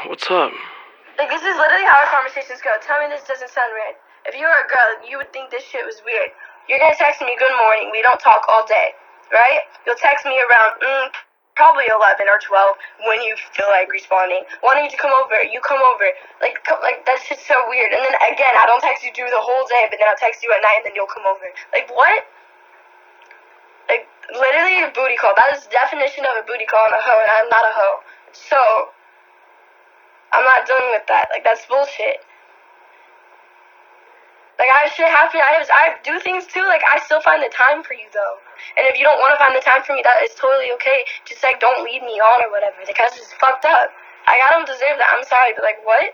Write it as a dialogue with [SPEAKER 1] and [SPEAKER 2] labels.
[SPEAKER 1] what's up?
[SPEAKER 2] Like, this is literally how our conversations go. Tell me this doesn't sound weird. If you were a girl, you would think this shit was weird. You're gonna text me, good morning, we don't talk all day, right? You'll text me around, probably 11 or 12 when you feel like responding. Wanting to come over, you come over. Like that's just so weird. And then again, I don't text you through the whole day, but then I'll text you at night and then you'll come over. Like, what? Like, literally a booty call. That is the definition of a booty call and a hoe, and I'm not a hoe. So, I'm not dealing with that. Like, that's bullshit. Like, I have shit happen. I do things too. Like, I still find the time for you, though. And if you don't want to find the time for me, that is totally okay. Just, like, don't lead me on or whatever. Because it's fucked up. Like, I don't deserve that. I'm sorry, but, like, what?